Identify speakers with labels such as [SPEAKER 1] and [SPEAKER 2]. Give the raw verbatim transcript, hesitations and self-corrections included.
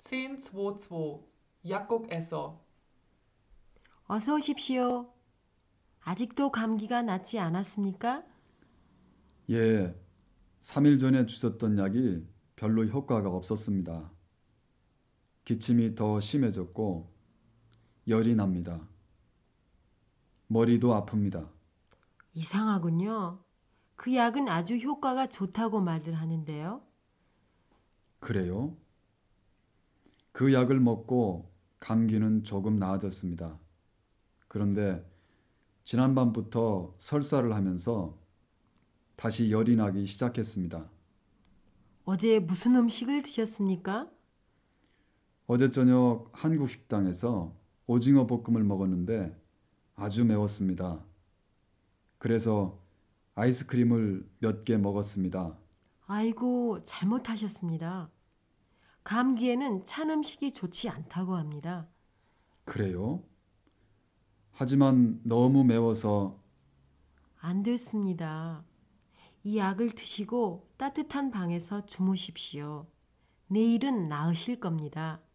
[SPEAKER 1] 천이십이 약국에서
[SPEAKER 2] 어서 오십시오. 아직도 감기가 낫지 않았습니까?
[SPEAKER 3] 예, 삼 일 전에 주셨던 약이 별로 효과가 없었습니다. 기침이 더 심해졌고 열이 납니다. 머리도 아픕니다.
[SPEAKER 2] 이상하군요. 그 약은 아주 효과가 좋다고 말들 하는데요.
[SPEAKER 3] 그래요? 그 약을 먹고 감기는 조금 나아졌습니다. 그런데 지난밤부터 설사를 하면서 다시 열이 나기 시작했습니다.
[SPEAKER 2] 어제 무슨 음식을 드셨습니까?
[SPEAKER 3] 어제 저녁 한국 식당에서 오징어 볶음을 먹었는데 아주 매웠습니다. 그래서 아이스크림을 몇 개 먹었습니다.
[SPEAKER 2] 아이고, 잘못하셨습니다. 감기에는 찬 음식이 좋지 않다고 합니다.
[SPEAKER 3] 그래요? 하지만 너무 매워서
[SPEAKER 2] 안 됐습니다. 이 약을 드시고 따뜻한 방에서 주무십시오. 내일은 나으실 겁니다.